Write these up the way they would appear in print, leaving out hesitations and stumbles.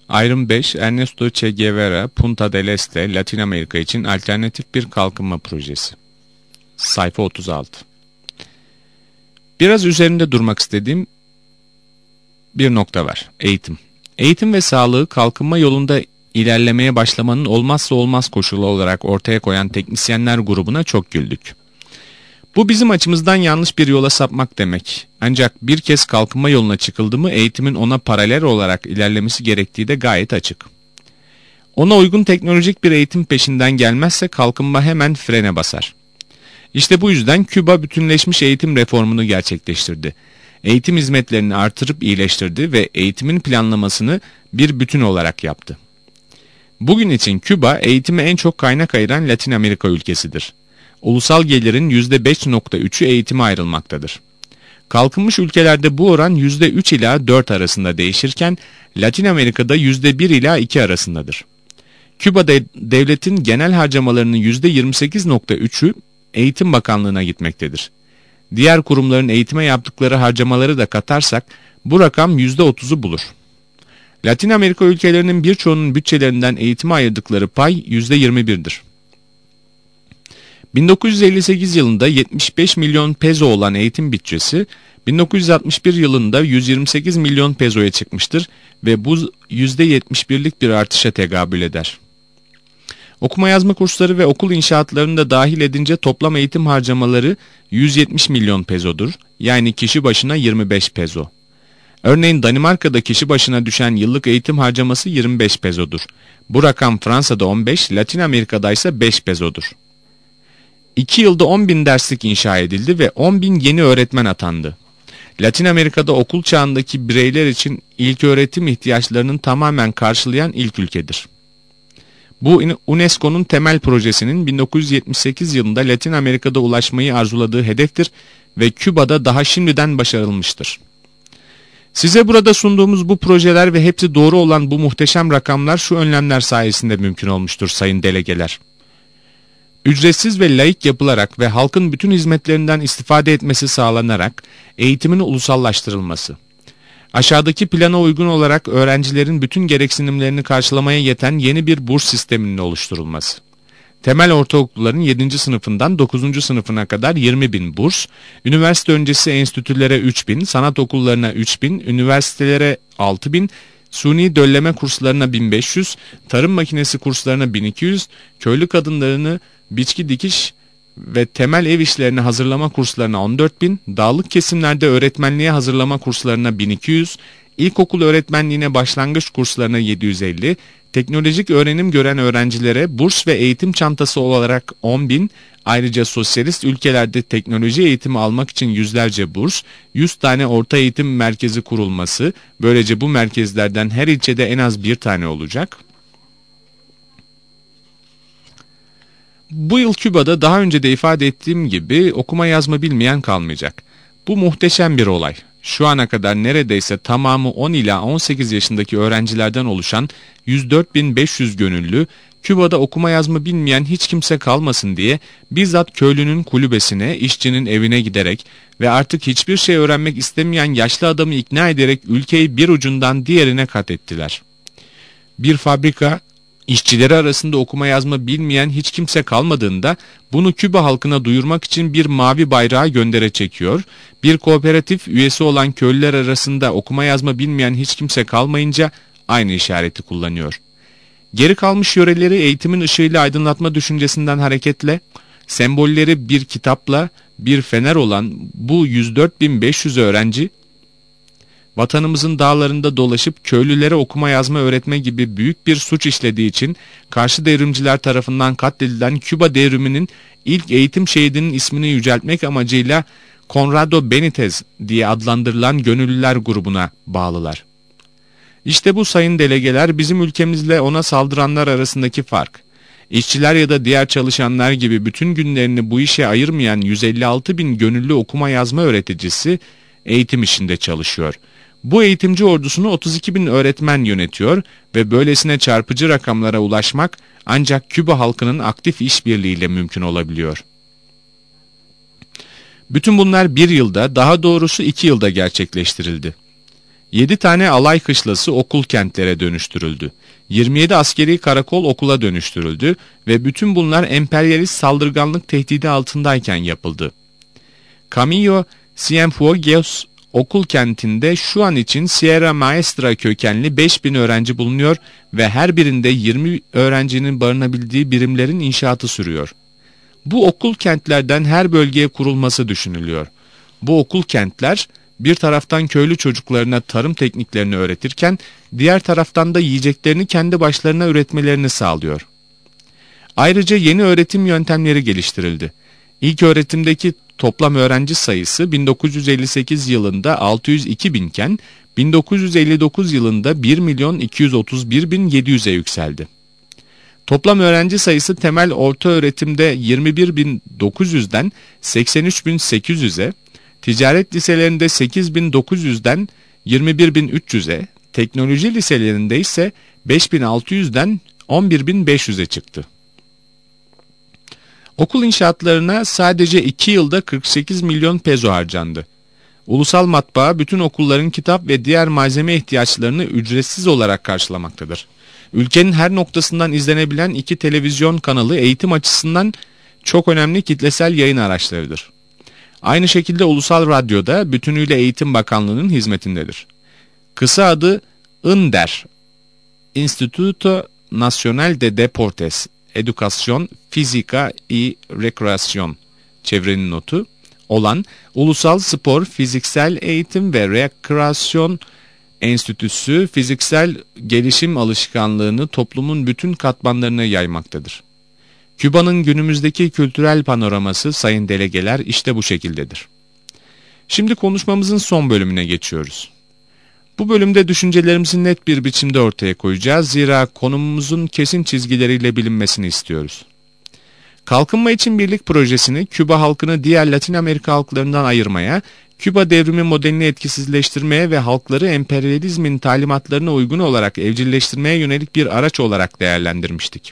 Ayrım 5, Ernesto Che Guevara, Punta del Este, Latin Amerika için alternatif bir kalkınma projesi. Sayfa 36. Biraz üzerinde durmak istediğim bir nokta var. Eğitim. Eğitim ve sağlığı kalkınma yolunda ilerlemeye başlamanın olmazsa olmaz koşulu olarak ortaya koyan teknisyenler grubuna çok güldük. Bu bizim açımızdan yanlış bir yola sapmak demek. Ancak bir kez kalkınma yoluna çıkıldı mı eğitimin ona paralel olarak ilerlemesi gerektiği de gayet açık. Ona uygun teknolojik bir eğitim peşinden gelmezse kalkınma hemen frene basar. İşte bu yüzden Küba bütünleşmiş eğitim reformunu gerçekleştirdi. Eğitim hizmetlerini artırıp iyileştirdi ve eğitimin planlamasını bir bütün olarak yaptı. Bugün için Küba eğitime en çok kaynak ayıran Latin Amerika ülkesidir. Ulusal gelirin %5.3'ü eğitime ayrılmaktadır. Kalkınmış ülkelerde bu oran %3 ila 4 arasında değişirken Latin Amerika'da %1 ila 2 arasındadır. Küba'da devletin genel harcamalarının %28.3'ü Eğitim Bakanlığı'na gitmektedir. Diğer kurumların eğitime yaptıkları harcamaları da katarsak bu rakam %30'u bulur. Latin Amerika ülkelerinin birçoğunun bütçelerinden eğitime ayırdıkları pay %21'dir. 1958 yılında 75 milyon peso olan eğitim bütçesi 1961 yılında 128 milyon pesoya çıkmıştır ve bu %71'lik bir artışa tekabül eder. Okuma yazma kursları ve okul inşaatlarını da dahil edince toplam eğitim harcamaları 170 milyon pesodur, yani kişi başına 25 peso. Örneğin Danimarka'da kişi başına düşen yıllık eğitim harcaması 25 pesodur. Bu rakam Fransa'da 15, Latin Amerika'da ise 5 pesodur. 2 yılda 10.000 derslik inşa edildi ve 10.000 yeni öğretmen atandı. Latin Amerika'da okul çağındaki bireyler için ilköğretim ihtiyaçlarının tamamen karşılayan ilk ülkedir. Bu UNESCO'nun temel projesinin 1978 yılında Latin Amerika'da ulaşmayı arzuladığı hedeftir ve Küba'da daha şimdiden başarılmıştır. Size burada sunduğumuz bu projeler ve hepsi doğru olan bu muhteşem rakamlar şu önlemler sayesinde mümkün olmuştur sayın delegeler. Ücretsiz ve laik yapılarak ve halkın bütün hizmetlerinden istifade etmesi sağlanarak eğitimin ulusallaştırılması. Aşağıdaki plana uygun olarak öğrencilerin bütün gereksinimlerini karşılamaya yeten yeni bir burs sisteminin oluşturulması. Temel ortaokulların 7. sınıfından 9. sınıfına kadar 20.000 burs, üniversite öncesi enstitülere 3.000, sanat okullarına 3.000, üniversitelere 6.000, suni dölleme kurslarına 1.500, tarım makinesi kurslarına 1.200, köylü kadınlarını biçki dikiş ve temel ev işlerini hazırlama kurslarına 14.000, dağlık kesimlerde öğretmenliğe hazırlama kurslarına 1.200, ilkokul öğretmenliğine başlangıç kurslarına 750, teknolojik öğrenim gören öğrencilere burs ve eğitim çantası olarak 10.000, ayrıca sosyalist ülkelerde teknoloji eğitimi almak için yüzlerce burs, 100 tane orta eğitim merkezi kurulması, böylece bu merkezlerden her ilçede en az bir tane olacak. Bu yıl Küba'da daha önce de ifade ettiğim gibi okuma yazma bilmeyen kalmayacak. Bu muhteşem bir olay. Şu ana kadar neredeyse tamamı 10 ila 18 yaşındaki öğrencilerden oluşan 104.500 gönüllü, Küba'da okuma yazma bilmeyen hiç kimse kalmasın diye bizzat köylünün kulübesine, işçinin evine giderek ve artık hiçbir şey öğrenmek istemeyen yaşlı adamı ikna ederek ülkeyi bir ucundan diğerine kat ettiler. Bir fabrika, İşçileri arasında okuma yazma bilmeyen hiç kimse kalmadığında bunu Küba halkına duyurmak için bir mavi bayrağı göndere çekiyor, bir kooperatif üyesi olan köylüler arasında okuma yazma bilmeyen hiç kimse kalmayınca aynı işareti kullanıyor. Geri kalmış yöreleri eğitimin ışığıyla aydınlatma düşüncesinden hareketle, sembolleri bir kitapla bir fener olan bu 104.500 öğrenci, vatanımızın dağlarında dolaşıp köylülere okuma yazma öğretme gibi büyük bir suç işlediği için karşı devrimciler tarafından katledilen Küba devriminin ilk eğitim şehidinin ismini yüceltmek amacıyla Conrado Benitez diye adlandırılan gönüllüler grubuna bağlılar. İşte bu sayın delegeler bizim ülkemizle ona saldıranlar arasındaki fark. İşçiler ya da diğer çalışanlar gibi bütün günlerini bu işe ayırmayan 156.000 gönüllü okuma yazma öğreticisi eğitim işinde çalışıyor. Bu eğitimci ordusunu 32.000 öğretmen yönetiyor ve böylesine çarpıcı rakamlara ulaşmak ancak Küba halkının aktif işbirliğiyle mümkün olabiliyor. Bütün bunlar bir yılda, daha doğrusu 2 yılda gerçekleştirildi. 7 tane alay kışlası okul kentlere dönüştürüldü. 27 askeri karakol okula dönüştürüldü ve bütün bunlar emperyalist saldırganlık tehdidi altındayken yapıldı. Camillo Cienfuegos okul kentinde şu an için Sierra Maestra kökenli 5000 öğrenci bulunuyor ve her birinde 20 öğrencinin barınabildiği birimlerin inşaatı sürüyor. Bu okul kentlerden her bölgeye kurulması düşünülüyor. Bu okul kentler bir taraftan köylü çocuklarına tarım tekniklerini öğretirken diğer taraftan da yiyeceklerini kendi başlarına üretmelerini sağlıyor. Ayrıca yeni öğretim yöntemleri geliştirildi. İlk öğretimdeki toplam öğrenci sayısı 1958 yılında 602 binken 1959 yılında 1.231.700'e yükseldi. Toplam öğrenci sayısı temel orta öğretimde 21.900'den 83.800'e, ticaret liselerinde 8.900'den 21.300'e, teknoloji liselerinde ise 5.600'den 11.500'e çıktı. Okul inşaatlarına sadece 2 yılda 48 milyon peso harcandı. Ulusal matbaa bütün okulların kitap ve diğer malzeme ihtiyaçlarını ücretsiz olarak karşılamaktadır. Ülkenin her noktasından izlenebilen 2 televizyon kanalı eğitim açısından çok önemli kitlesel yayın araçlarıdır. Aynı şekilde Ulusal Radyo'da bütünüyle Eğitim Bakanlığı'nın hizmetindedir. Kısa adı INDER, Instituto Nacional de Deportes, Educación Física y Recreación, çevrenin notu, olan Ulusal Spor, Fiziksel Eğitim ve Rekreasyon Enstitüsü fiziksel gelişim alışkanlığını toplumun bütün katmanlarına yaymaktadır. Küba'nın günümüzdeki kültürel panoraması sayın delegeler işte bu şekildedir. Şimdi konuşmamızın son bölümüne geçiyoruz. Bu bölümde düşüncelerimizi net bir biçimde ortaya koyacağız. Zira konumumuzun kesin çizgileriyle bilinmesini istiyoruz. Kalkınma için Birlik projesini Küba halkını diğer Latin Amerika halklarından ayırmaya, Küba devrimi modelini etkisizleştirmeye ve halkları emperyalizmin talimatlarına uygun olarak evcilleştirmeye yönelik bir araç olarak değerlendirmiştik.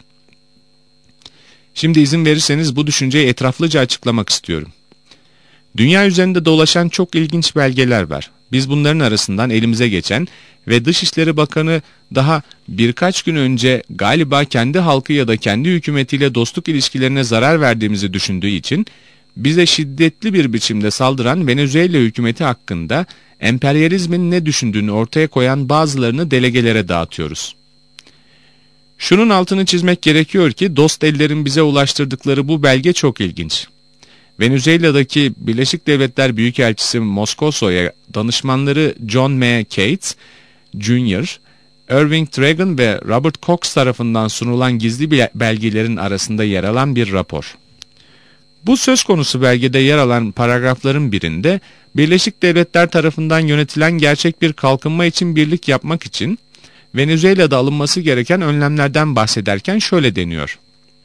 Şimdi izin verirseniz bu düşünceyi etraflıca açıklamak istiyorum. Dünya üzerinde dolaşan çok ilginç belgeler var. Biz bunların arasından elimize geçen ve Dışişleri Bakanı daha birkaç gün önce galiba kendi halkı ya da kendi hükümetiyle dostluk ilişkilerine zarar verdiğimizi düşündüğü için bize şiddetli bir biçimde saldıran Venezuela hükümeti hakkında emperyalizmin ne düşündüğünü ortaya koyan bazılarını delegelere dağıtıyoruz. Şunun altını çizmek gerekiyor ki dost ellerin bize ulaştırdıkları bu belge çok ilginç. Venezuela'daki Birleşik Devletler Büyükelçisi Moscoso'ya danışmanları John M. Cates Jr., Irving Dragon ve Robert Cox tarafından sunulan gizli belgelerin arasında yer alan bir rapor. Bu söz konusu belgede yer alan paragrafların birinde Birleşik Devletler tarafından yönetilen gerçek bir kalkınma için birlik yapmak için Venezuela'da alınması gereken önlemlerden bahsederken şöyle deniyor.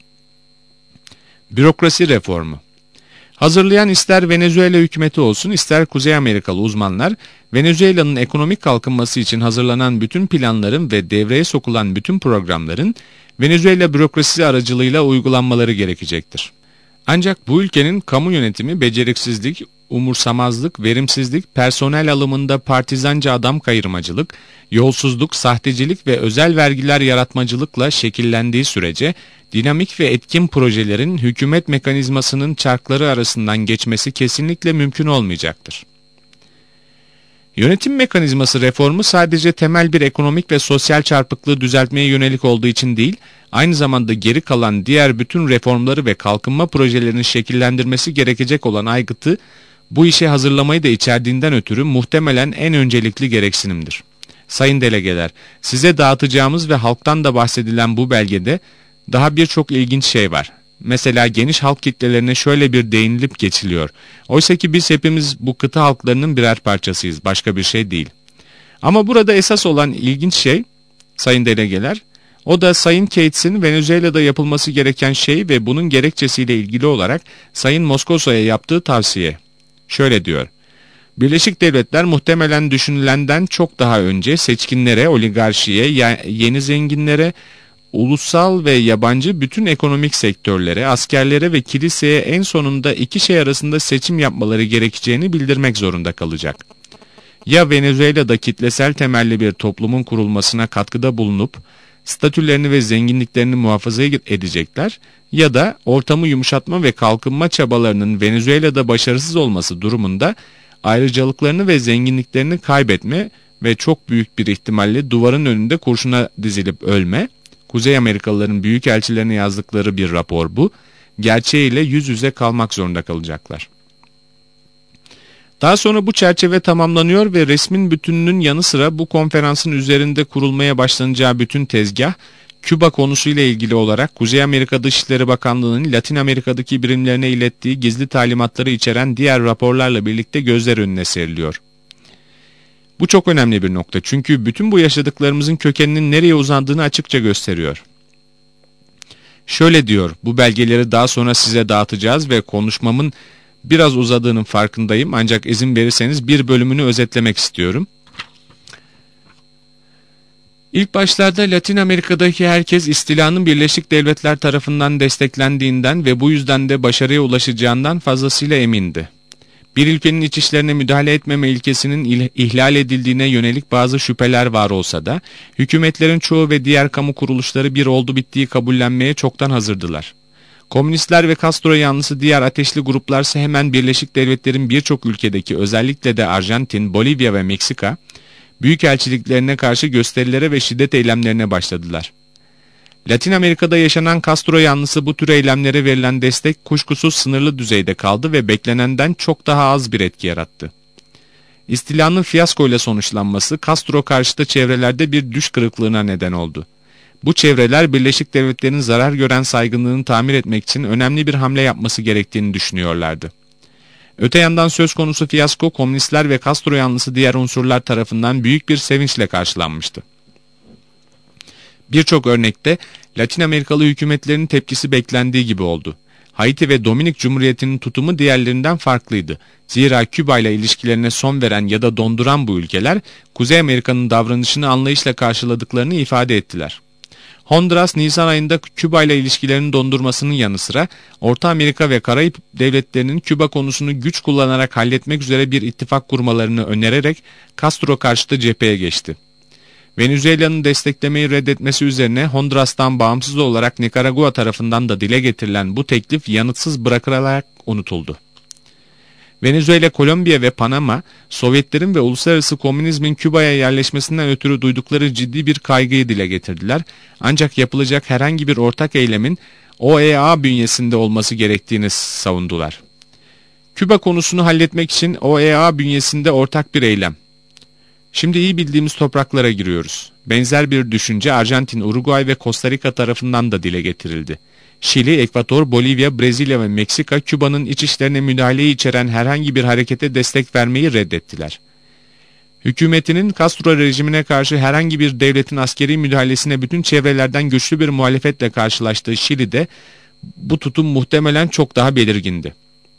Bürokrasi reformu. Hazırlayan ister Venezuela hükümeti olsun ister Kuzey Amerikalı uzmanlar, Venezuela'nın ekonomik kalkınması için hazırlanan bütün planların ve devreye sokulan bütün programların Venezuela bürokrasisi aracılığıyla uygulanmaları gerekecektir. Ancak bu ülkenin kamu yönetimi beceriksizlik, umursamazlık, verimsizlik, personel alımında partizanca adam kayırmacılık, yolsuzluk, sahtecilik ve özel vergiler yaratmacılıkla şekillendiği sürece dinamik ve etkin projelerin hükümet mekanizmasının çarkları arasından geçmesi kesinlikle mümkün olmayacaktır. Yönetim mekanizması reformu sadece temel bir ekonomik ve sosyal çarpıklığı düzeltmeye yönelik olduğu için değil, aynı zamanda geri kalan diğer bütün reformları ve kalkınma projelerini şekillendirmesi gerekecek olan aygıtı, bu işe hazırlamayı da içerdiğinden ötürü muhtemelen en öncelikli gereksinimdir. Sayın delegeler, size dağıtacağımız ve halktan da bahsedilen bu belgede daha birçok ilginç şey var. Mesela geniş halk kitlelerine şöyle bir değinilip geçiliyor. Oysa ki biz hepimiz bu kıta halklarının birer parçasıyız, başka bir şey değil. Ama burada esas olan ilginç şey, sayın delegeler, o da Sayın Cates'in Venezuela'da yapılması gereken şey ve bunun gerekçesiyle ilgili olarak Sayın Moscoso'ya yaptığı tavsiye. Şöyle diyor. Birleşik Devletler muhtemelen düşünülenden çok daha önce seçkinlere, oligarşiye, yeni zenginlere, ulusal ve yabancı bütün ekonomik sektörlere, askerlere ve kiliseye en sonunda iki şey arasında seçim yapmaları gerekeceğini bildirmek zorunda kalacak. ya Venezuela'da kitlesel temelli bir toplumun kurulmasına katkıda bulunup statülerini ve zenginliklerini muhafaza edecekler ya da ortamı yumuşatma ve kalkınma çabalarının Venezuela'da başarısız olması durumunda ayrıcalıklarını ve zenginliklerini kaybetme ve çok büyük bir ihtimalle duvarın önünde kurşuna dizilip ölme. Kuzey Amerikalıların büyükelçilerine yazdıkları bir rapor bu. Gerçeğiyle yüz yüze kalmak zorunda kalacaklar. Daha sonra bu çerçeve tamamlanıyor ve resmin bütününün yanı sıra bu konferansın üzerinde kurulmaya başlanacağı bütün tezgah, Küba konusuyla ilgili olarak Kuzey Amerika Dışişleri Bakanlığı'nın Latin Amerika'daki birimlerine ilettiği gizli talimatları içeren diğer raporlarla birlikte gözler önüne seriliyor. Bu çok önemli bir nokta çünkü bütün bu yaşadıklarımızın kökeninin nereye uzandığını açıkça gösteriyor. Şöyle diyor, bu belgeleri daha sonra size dağıtacağız ve konuşmamın biraz uzadığının farkındayım ancak izin verirseniz bir bölümünü özetlemek istiyorum. İlk başlarda Latin Amerika'daki herkes istilanın Birleşik Devletler tarafından desteklendiğinden ve bu yüzden de başarıya ulaşacağından fazlasıyla emindi. Bir ülkenin iç işlerine müdahale etmeme ilkesinin ihlal edildiğine yönelik bazı şüpheler var olsa da, hükümetlerin çoğu ve diğer kamu kuruluşları bir oldu bittiği kabullenmeye çoktan hazırdılar. Komünistler ve Castro yanlısı diğer ateşli gruplarsa hemen Birleşik Devletler'in birçok ülkedeki özellikle de Arjantin, Bolivya ve Meksika, büyükelçiliklerine karşı gösterilere ve şiddet eylemlerine başladılar. Latin Amerika'da yaşanan Castro yanlısı bu tür eylemlere verilen destek kuşkusuz sınırlı düzeyde kaldı ve beklenenden çok daha az bir etki yarattı. İstilanın fiyaskoyla sonuçlanması Castro karşıtı çevrelerde bir düş kırıklığına neden oldu. Bu çevreler Birleşik Devletler'in zarar gören saygınlığını tamir etmek için önemli bir hamle yapması gerektiğini düşünüyorlardı. Öte yandan söz konusu fiyasko komünistler ve Castro yanlısı diğer unsurlar tarafından büyük bir sevinçle karşılanmıştı. Birçok örnekte Latin Amerikalı hükümetlerin tepkisi beklendiği gibi oldu. Haiti ve Dominik Cumhuriyeti'nin tutumu diğerlerinden farklıydı. Zira Küba ile ilişkilerine son veren ya da donduran bu ülkeler, Kuzey Amerika'nın davranışını anlayışla karşıladıklarını ifade ettiler. Honduras, Nisan ayında Küba ile ilişkilerini dondurmasının yanı sıra, Orta Amerika ve Karayip devletlerinin Küba konusunu güç kullanarak halletmek üzere bir ittifak kurmalarını önererek Castro karşıtı cepheye geçti. Venezuela'nın desteklemeyi reddetmesi üzerine Honduras'tan bağımsız olarak Nikaragua tarafından da dile getirilen bu teklif yanıtsız bırakılarak unutuldu. Venezuela, Kolombiya ve Panama, Sovyetlerin ve uluslararası komünizmin Küba'ya yerleşmesinden ötürü duydukları ciddi bir kaygıyı dile getirdiler. Ancak yapılacak herhangi bir ortak eylemin OEA bünyesinde olması gerektiğini savundular. Küba konusunu halletmek için OEA bünyesinde ortak bir eylem. Şimdi iyi bildiğimiz topraklara giriyoruz. Benzer bir düşünce Arjantin, Uruguay ve Costa Rica tarafından da dile getirildi. Şili, Ekvator, Bolivya, Brezilya ve Meksika, Küba'nın iç işlerine müdahaleyi içeren herhangi bir harekete destek vermeyi reddettiler. Hükümetinin Castro rejimine karşı herhangi bir devletin askeri müdahalesine bütün çevrelerden güçlü bir muhalefetle karşılaştığı Şili'de bu tutum muhtemelen çok daha belirgindi.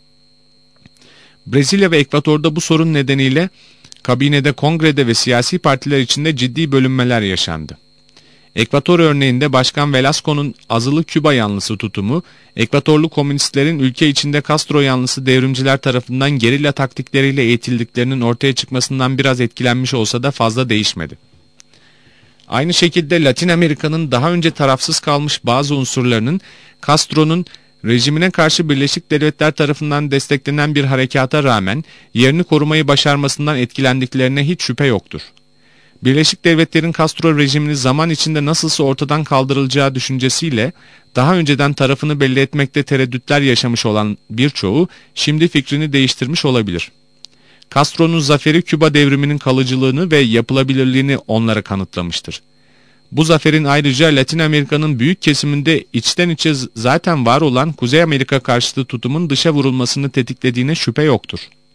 Brezilya ve Ekvator'da bu sorun nedeniyle kabinede, kongrede ve siyasi partiler içinde ciddi bölünmeler yaşandı. Ekvator örneğinde Başkan Velasco'nun azılı Küba yanlısı tutumu, Ekvatorlu komünistlerin ülke içinde Castro yanlısı devrimciler tarafından gerilla taktikleriyle eğitildiklerinin ortaya çıkmasından biraz etkilenmiş olsa da fazla değişmedi. Aynı şekilde Latin Amerika'nın daha önce tarafsız kalmış bazı unsurlarının Castro'nun rejimine karşı Birleşik Devletler tarafından desteklenen bir harekata rağmen yerini korumayı başarmasından etkilendiklerine hiç şüphe yoktur. Birleşik Devletler'in Castro rejimini zaman içinde nasılsa ortadan kaldırılacağı düşüncesiyle daha önceden tarafını belli etmekte tereddütler yaşamış olan birçoğu şimdi fikrini değiştirmiş olabilir. Castro'nun zaferi Küba devriminin kalıcılığını ve yapılabilirliğini onlara kanıtlamıştır. Bu zaferin ayrıca Latin Amerika'nın büyük kesiminde içten içe zaten var olan Kuzey Amerika karşıtı tutumun dışa vurulmasını tetiklediğine şüphe yoktur.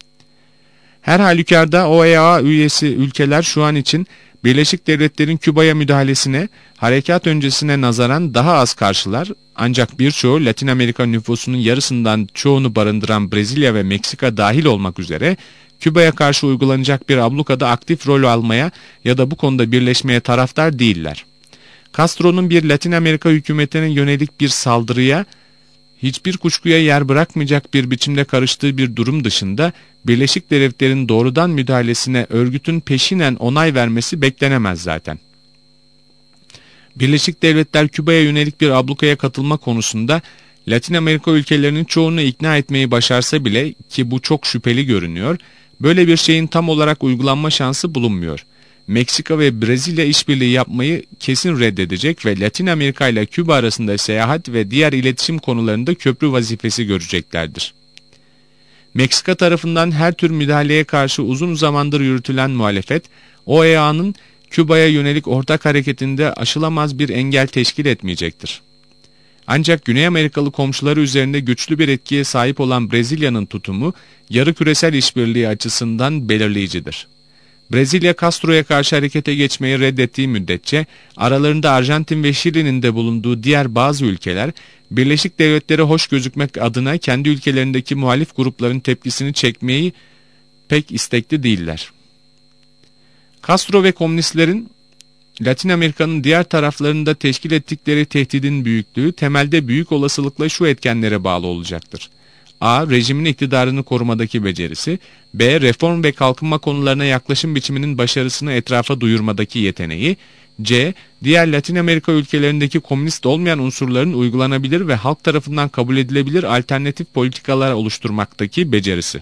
Her halükarda OEA üyesi ülkeler şu an için Birleşik Devletler'in Küba'ya müdahalesine harekat öncesine nazaran daha az karşılar, ancak birçoğu Latin Amerika nüfusunun yarısından çoğunu barındıran Brezilya ve Meksika dahil olmak üzere Küba'ya karşı uygulanacak bir ablukada aktif rol almaya ya da bu konuda birleşmeye taraftar değiller. Castro'nun bir Latin Amerika hükümetine yönelik bir saldırıya hiçbir kuşkuya yer bırakmayacak bir biçimde karıştığı bir durum dışında Birleşik Devletler'in doğrudan müdahalesine örgütün peşinen onay vermesi beklenemez zaten. Birleşik Devletler Küba'ya yönelik bir ablukaya katılma konusunda Latin Amerika ülkelerinin çoğunu ikna etmeyi başarsa bile, ki bu çok şüpheli görünüyor, böyle bir şeyin tam olarak uygulanma şansı bulunmuyor. Meksika ve Brezilya işbirliği yapmayı kesin reddedecek ve Latin Amerika ile Küba arasında seyahat ve diğer iletişim konularında köprü vazifesi göreceklerdir. Meksika tarafından her tür müdahaleye karşı uzun zamandır yürütülen muhalefet, OEA'nın Küba'ya yönelik ortak hareketinde aşılamaz bir engel teşkil etmeyecektir. Ancak Güney Amerikalı komşuları üzerinde güçlü bir etkiye sahip olan Brezilya'nın tutumu, yarı küresel işbirliği açısından belirleyicidir. Brezilya, Castro'ya karşı harekete geçmeyi reddettiği müddetçe, aralarında Arjantin ve Şili'nin de bulunduğu diğer bazı ülkeler, Birleşik Devletler'e hoş gözükmek adına kendi ülkelerindeki muhalif grupların tepkisini çekmeyi pek istekli değiller. Castro ve komünistlerin Latin Amerika'nın diğer taraflarında teşkil ettikleri tehdidin büyüklüğü temelde büyük olasılıkla şu etkenlere bağlı olacaktır. A. Rejimin iktidarını korumadaki becerisi. B. Reform ve kalkınma konularına yaklaşım biçiminin başarısını etrafa duyurmadaki yeteneği. C. Diğer Latin Amerika ülkelerindeki komünist olmayan unsurların uygulanabilir ve halk tarafından kabul edilebilir alternatif politikalar oluşturmaktaki becerisi.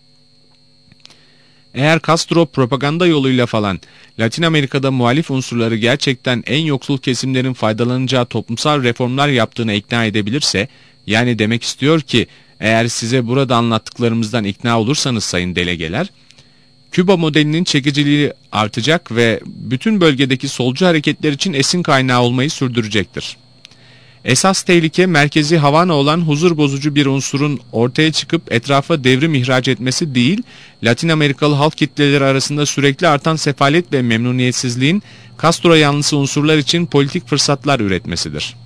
Eğer Castro propaganda yoluyla falan Latin Amerika'da muhalif unsurları gerçekten en yoksul kesimlerin faydalanacağı toplumsal reformlar yaptığına ikna edebilirse, yani demek istiyor ki, eğer size burada anlattıklarımızdan ikna olursanız sayın delegeler, Küba modelinin çekiciliği artacak ve bütün bölgedeki solcu hareketler için esin kaynağı olmayı sürdürecektir. Esas tehlike, merkezi Havana olan huzur bozucu bir unsurun ortaya çıkıp etrafa devrim ihraç etmesi değil, Latin Amerikalı halk kitleleri arasında sürekli artan sefalet ve memnuniyetsizliğin Castro yanlısı unsurlar için politik fırsatlar üretmesidir.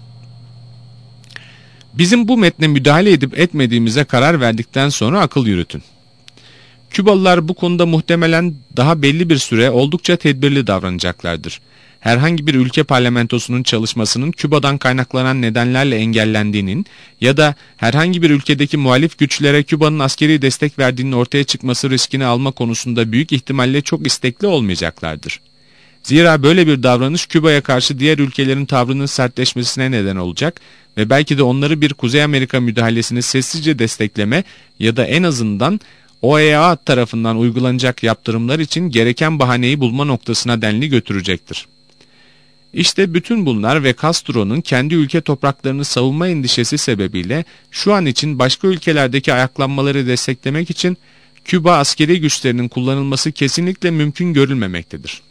Bizim bu metne müdahale edip etmediğimize karar verdikten sonra akıl yürütün. Kübalılar bu konuda muhtemelen daha belli bir süre oldukça tedbirli davranacaklardır. Herhangi bir ülke parlamentosunun çalışmasının Küba'dan kaynaklanan nedenlerle engellendiğinin ya da herhangi bir ülkedeki muhalif güçlere Küba'nın askeri destek verdiğinin ortaya çıkması riskini alma konusunda büyük ihtimalle çok istekli olmayacaklardır. Zira böyle bir davranış Küba'ya karşı diğer ülkelerin tavrının sertleşmesine neden olacak ve belki de onları bir Kuzey Amerika müdahalesini sessizce destekleme ya da en azından OEA tarafından uygulanacak yaptırımlar için gereken bahaneyi bulma noktasına denli götürecektir. İşte bütün bunlar ve Castro'nun kendi ülke topraklarını savunma endişesi sebebiyle şu an için başka ülkelerdeki ayaklanmaları desteklemek için Küba askeri güçlerinin kullanılması kesinlikle mümkün görülmemektedir.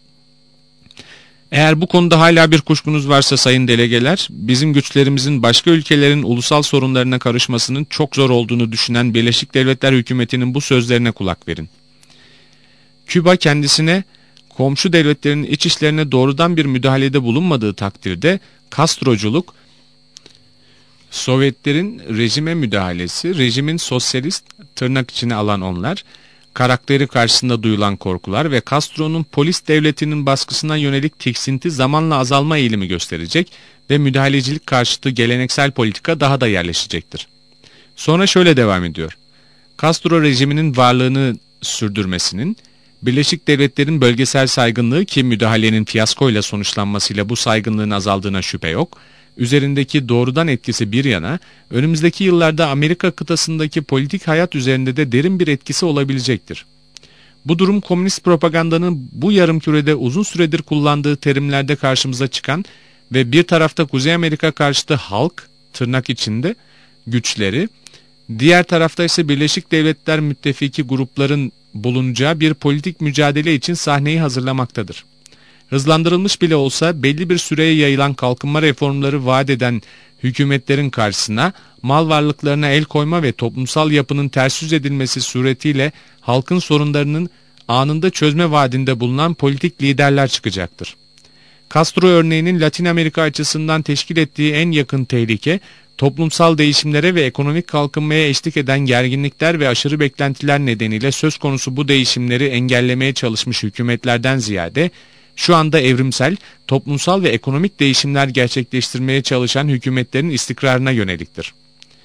Eğer bu konuda hala bir kuşkunuz varsa sayın delegeler, bizim güçlerimizin başka ülkelerin ulusal sorunlarına karışmasının çok zor olduğunu düşünen Birleşik Devletler hükümetinin bu sözlerine kulak verin. Küba kendisine komşu devletlerin iç işlerine doğrudan bir müdahalede bulunmadığı takdirde Castroculuk, Sovyetlerin rejime müdahalesi, rejimin sosyalist tırnak içine alan onlar, karakteri karşısında duyulan korkular ve Castro'nun polis devletinin baskısına yönelik tiksinti zamanla azalma eğilimi gösterecek ve müdahalecilik karşıtı geleneksel politika daha da yerleşecektir. Sonra şöyle devam ediyor. Castro rejiminin varlığını sürdürmesinin, Birleşik Devletler'in bölgesel saygınlığı ki müdahalenin fiyaskoyla sonuçlanmasıyla bu saygınlığın azaldığına şüphe yok, üzerindeki doğrudan etkisi bir yana, önümüzdeki yıllarda Amerika kıtasındaki politik hayat üzerinde de derin bir etkisi olabilecektir. Bu durum komünist propagandanın bu yarımkürede uzun süredir kullandığı terimlerde karşımıza çıkan ve bir tarafta Kuzey Amerika karşıtı halk, tırnak içinde, güçleri, diğer tarafta ise Birleşik Devletler müttefiki grupların bulunacağı bir politik mücadele için sahneyi hazırlamaktadır. Hızlandırılmış bile olsa belli bir süreye yayılan kalkınma reformları vaat eden hükümetlerin karşısına mal varlıklarına el koyma ve toplumsal yapının ters yüz edilmesi suretiyle halkın sorunlarının anında çözme vaadinde bulunan politik liderler çıkacaktır. Castro örneğinin Latin Amerika açısından teşkil ettiği en yakın tehlike, toplumsal değişimlere ve ekonomik kalkınmaya eşlik eden gerginlikler ve aşırı beklentiler nedeniyle söz konusu bu değişimleri engellemeye çalışmış hükümetlerden ziyade, şu anda evrimsel, toplumsal ve ekonomik değişimler gerçekleştirmeye çalışan hükümetlerin istikrarına yöneliktir.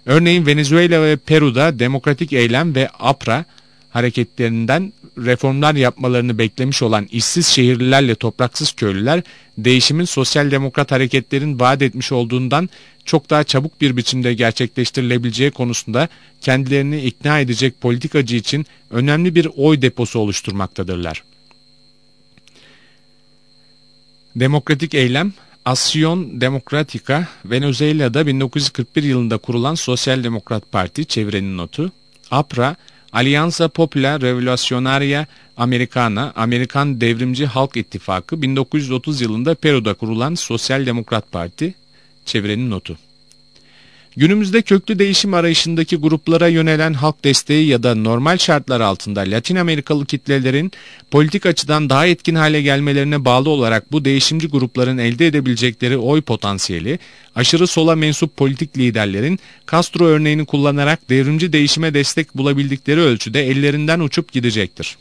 Örneğin Venezuela ve Peru'da Demokratik Eylem ve APRA hareketlerinden reformlar yapmalarını beklemiş olan işsiz şehirlilerle topraksız köylüler, değişimin sosyal demokrat hareketlerin vaat etmiş olduğundan çok daha çabuk bir biçimde gerçekleştirilebileceği konusunda kendilerini ikna edecek politikacı için önemli bir oy deposu oluşturmaktadırlar. Demokratik Eylem, Acción Democrática, Venezuela'da 1941 yılında kurulan Sosyal Demokrat Parti, çevrenin notu. APRA, Alianza Popular Revolucionaria Americana, Amerikan Devrimci Halk İttifakı, 1930 yılında Peru'da kurulan Sosyal Demokrat Parti, çevrenin notu. Günümüzde köklü değişim arayışındaki gruplara yönelen halk desteği ya da normal şartlar altında Latin Amerikalı kitlelerin politik açıdan daha etkin hale gelmelerine bağlı olarak bu değişimci grupların elde edebilecekleri oy potansiyeli, aşırı sola mensup politik liderlerin Castro örneğini kullanarak devrimci değişime destek bulabildikleri ölçüde ellerinden uçup gidecektir.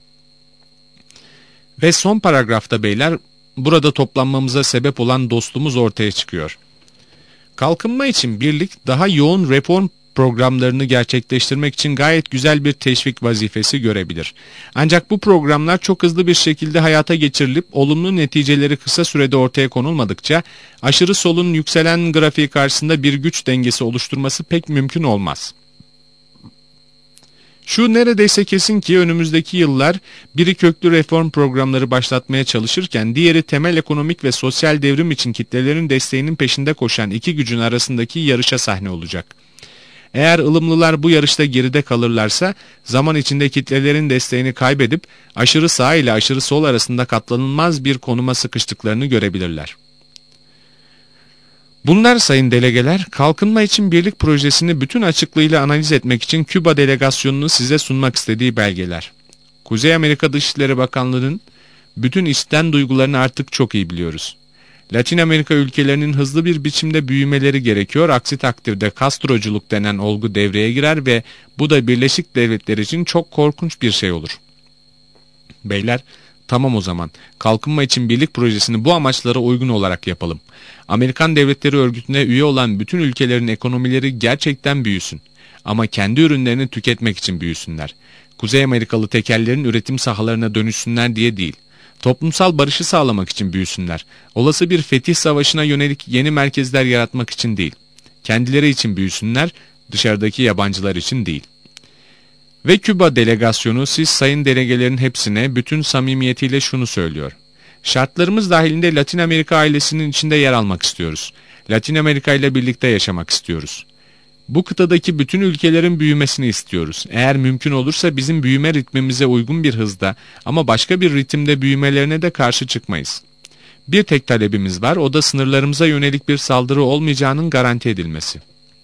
Ve son paragrafta beyler, burada toplanmamıza sebep olan dostumuz ortaya çıkıyor. Kalkınma için birlik daha yoğun reform programlarını gerçekleştirmek için gayet güzel bir teşvik vazifesi görebilir. Ancak bu programlar çok hızlı bir şekilde hayata geçirilip olumlu neticeleri kısa sürede ortaya konulmadıkça aşırı solun yükselen grafiği karşısında bir güç dengesi oluşturması pek mümkün olmaz. Şu neredeyse kesin ki önümüzdeki yıllar biri köklü reform programları başlatmaya çalışırken diğeri temel ekonomik ve sosyal devrim için kitlelerin desteğinin peşinde koşan iki gücün arasındaki yarışa sahne olacak. Eğer ılımlılar bu yarışta geride kalırlarsa zaman içinde kitlelerin desteğini kaybedip aşırı sağ ile aşırı sol arasında katlanılmaz bir konuma sıkıştıklarını görebilirler. Bunlar sayın delegeler, kalkınma için birlik projesini bütün açıklığıyla analiz etmek için Küba delegasyonunu size sunmak istediği belgeler. Kuzey Amerika Dışişleri Bakanlığı'nın bütün içten duygularını artık çok iyi biliyoruz. Latin Amerika ülkelerinin hızlı bir biçimde büyümeleri gerekiyor, aksi takdirde Castroculuk denen olgu devreye girer ve bu da Birleşik Devletler için çok korkunç bir şey olur. Beyler, tamam o zaman. Kalkınma için birlik projesini bu amaçlara uygun olarak yapalım. Amerikan Devletleri Örgütü'ne üye olan bütün ülkelerin ekonomileri gerçekten büyüsün. Ama kendi ürünlerini tüketmek için büyüsünler. Kuzey Amerikalı tekellerin üretim sahalarına dönüşsünler diye değil. Toplumsal barışı sağlamak için büyüsünler. Olası bir fetih savaşına yönelik yeni merkezler yaratmak için değil. Kendileri için büyüsünler, dışarıdaki yabancılar için değil. Ve Küba delegasyonu siz sayın delegelerin hepsine bütün samimiyetiyle şunu söylüyor. Şartlarımız dahilinde Latin Amerika ailesinin içinde yer almak istiyoruz. Latin Amerika ile birlikte yaşamak istiyoruz. Bu kıtadaki bütün ülkelerin büyümesini istiyoruz. Eğer mümkün olursa bizim büyüme ritmimize uygun bir hızda ama başka bir ritimde büyümelerine de karşı çıkmayız. Bir tek talebimiz var, o da sınırlarımıza yönelik bir saldırı olmayacağının garanti edilmesi.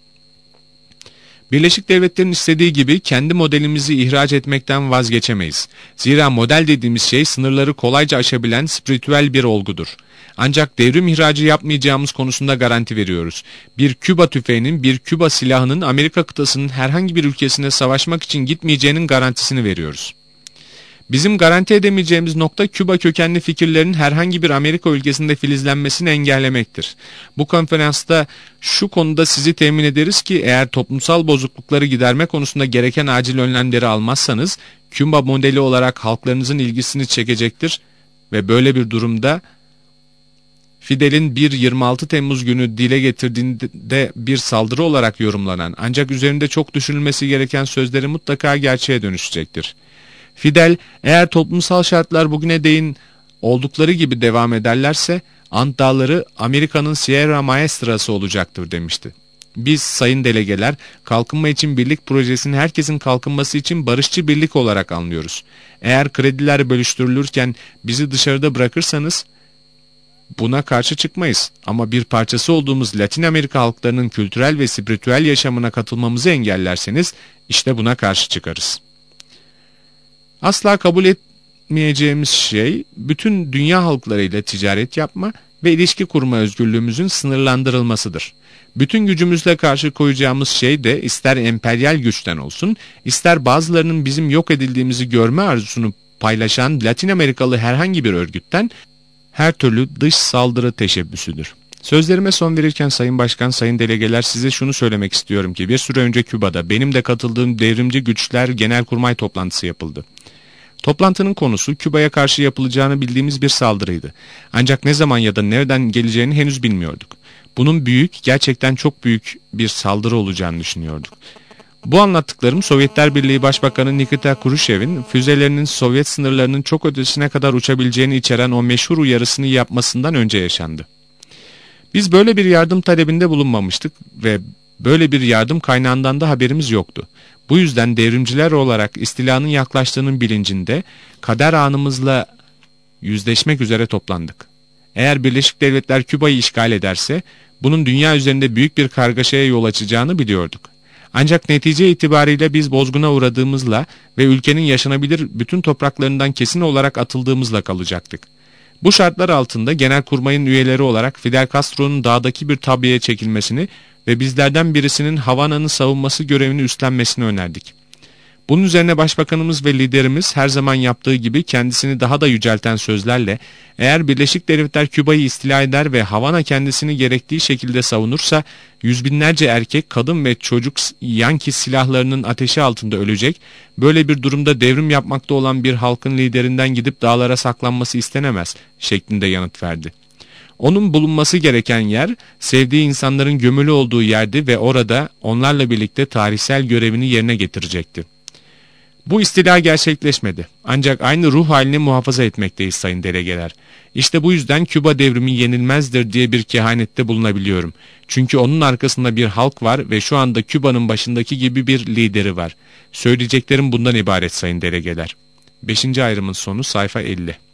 Birleşik Devletler'in istediği gibi kendi modelimizi ihraç etmekten vazgeçemeyiz. Zira model dediğimiz şey sınırları kolayca aşabilen spiritüel bir olgudur. Ancak devrim ihracı yapmayacağımız konusunda garanti veriyoruz. Bir Küba tüfeğinin, bir Küba silahının Amerika kıtasının herhangi bir ülkesine savaşmak için gitmeyeceğinin garantisini veriyoruz. Bizim garanti edemeyeceğimiz nokta Küba kökenli fikirlerin herhangi bir Amerika ülkesinde filizlenmesini engellemektir. Bu konferansta şu konuda sizi temin ederiz ki eğer toplumsal bozuklukları giderme konusunda gereken acil önlemleri almazsanız Küba modeli olarak halklarınızın ilgisini çekecektir ve böyle bir durumda Fidel'in 26 Temmuz günü dile getirdiğinde bir saldırı olarak yorumlanan ancak üzerinde çok düşünülmesi gereken sözleri mutlaka gerçeğe dönüşecektir. Fidel, eğer toplumsal şartlar bugüne değin oldukları gibi devam ederlerse Ant Dağları Amerika'nın Sierra Maestra'sı olacaktır demişti. Biz sayın delegeler kalkınma için birlik projesini herkesin kalkınması için barışçı birlik olarak anlıyoruz. Eğer krediler bölüştürülürken bizi dışarıda bırakırsanız buna karşı çıkmayız. Ama bir parçası olduğumuz Latin Amerika halklarının kültürel ve spiritüel yaşamına katılmamızı engellerseniz işte buna karşı çıkarız. Asla kabul etmeyeceğimiz şey bütün dünya halklarıyla ticaret yapma ve ilişki kurma özgürlüğümüzün sınırlandırılmasıdır. Bütün gücümüzle karşı koyacağımız şey de ister emperyal güçten olsun, ister bazılarının bizim yok edildiğimizi görme arzusunu paylaşan Latin Amerikalı herhangi bir örgütten her türlü dış saldırı teşebbüsüdür. Sözlerime son verirken Sayın Başkan, sayın delegeler, size şunu söylemek istiyorum ki bir süre önce Küba'da benim de katıldığım Devrimci Güçler Genelkurmay toplantısı yapıldı. Toplantının konusu Küba'ya karşı yapılacağını bildiğimiz bir saldırıydı. Ancak ne zaman ya da nereden geleceğini henüz bilmiyorduk. Bunun büyük, gerçekten çok büyük bir saldırı olacağını düşünüyorduk. Bu anlattıklarım Sovyetler Birliği Başbakanı Nikita Khrushchev'in füzelerinin Sovyet sınırlarının çok ötesine kadar uçabileceğini içeren o meşhur uyarısını yapmasından önce yaşandı. Biz böyle bir yardım talebinde bulunmamıştık ve böyle bir yardım kaynağından da haberimiz yoktu. Bu yüzden devrimciler olarak istilanın yaklaştığının bilincinde kader anımızla yüzleşmek üzere toplandık. Eğer Birleşik Devletler Küba'yı işgal ederse bunun dünya üzerinde büyük bir kargaşaya yol açacağını biliyorduk. Ancak netice itibariyle biz bozguna uğradığımızla ve ülkenin yaşanabilir bütün topraklarından kesin olarak atıldığımızla kalacaktık. Bu şartlar altında Genelkurmay'ın üyeleri olarak Fidel Castro'nun dağdaki bir tabyaya çekilmesini ve bizlerden birisinin Havana'nın savunması görevini üstlenmesini önerdik. Bunun üzerine Başbakanımız ve liderimiz her zaman yaptığı gibi kendisini daha da yücelten sözlerle eğer Birleşik Devletler Küba'yı istila eder ve Havana kendisini gerektiği şekilde savunursa yüz binlerce erkek, kadın ve çocuk Yankee silahlarının ateşi altında ölecek, böyle bir durumda devrim yapmakta olan bir halkın liderinden gidip dağlara saklanması istenemez şeklinde yanıt verdi. Onun bulunması gereken yer sevdiği insanların gömülü olduğu yerdi ve orada onlarla birlikte tarihsel görevini yerine getirecekti. Bu istila gerçekleşmedi. Ancak aynı ruh halini muhafaza etmekteyiz sayın delegeler. İşte bu yüzden Küba devrimi yenilmezdir diye bir kehanette bulunabiliyorum. Çünkü onun arkasında bir halk var ve şu anda Küba'nın başındaki gibi bir lideri var. Söyleyeceklerim bundan ibaret sayın delegeler. 5. ayrımın sonu sayfa 50.